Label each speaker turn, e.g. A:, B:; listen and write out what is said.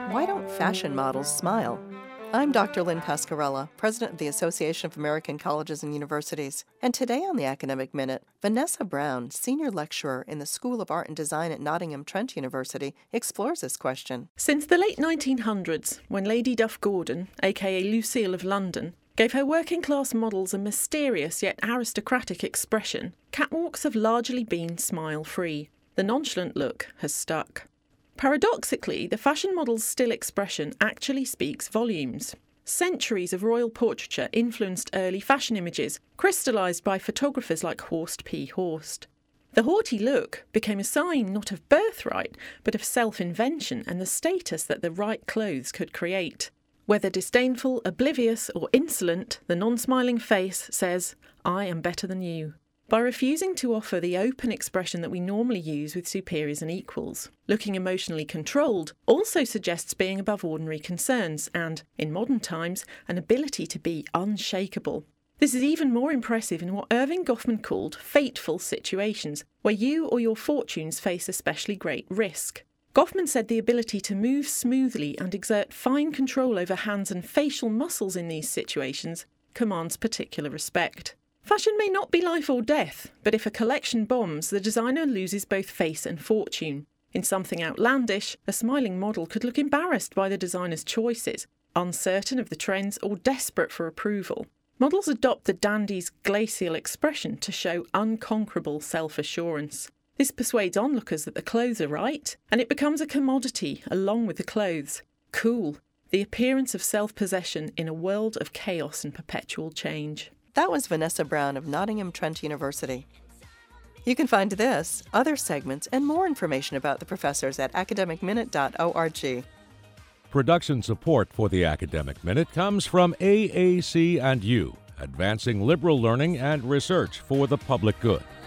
A: Why don't fashion models smile? I'm Dr. Lynn Pascarella, President of the Association of American Colleges and Universities, and today on the Academic Minute, Vanessa Brown, Senior Lecturer in the School of Art and Design at Nottingham Trent University, explores this question.
B: Since the late 1900s, when Lady Duff Gordon, aka Lucille of London, gave her working-class models a mysterious yet aristocratic expression, catwalks have largely been smile-free. The nonchalant look has stuck. Paradoxically, the fashion model's still expression actually speaks volumes. Centuries of royal portraiture influenced early fashion images, crystallised by photographers like Horst P. Horst. The haughty look became a sign not of birthright, but of self-invention and the status that the right clothes could create. Whether disdainful, oblivious, or insolent, the non-smiling face says, "I am better than you." By refusing to offer the open expression that we normally use with superiors and equals, looking emotionally controlled also suggests being above ordinary concerns and, in modern times, an ability to be unshakable. This is even more impressive in what Erving Goffman called fateful situations, where you or your fortunes face especially great risk. Goffman said the ability to move smoothly and exert fine control over hands and facial muscles in these situations commands particular respect. Fashion may not be life or death, but if a collection bombs, the designer loses both face and fortune. In something outlandish, a smiling model could look embarrassed by the designer's choices, uncertain of the trends or desperate for approval. Models adopt the dandy's glacial expression to show unconquerable self-assurance. This persuades onlookers that the clothes are right, and it becomes a commodity along with the clothes. Cool, the appearance of self-possession in a world of chaos and perpetual change.
A: That was Vanessa Brown of Nottingham Trent University. You can find this, other segments, and more information about the professors at academicminute.org.
C: Production support for the Academic Minute comes from AAC&U, advancing liberal learning and research for the public good.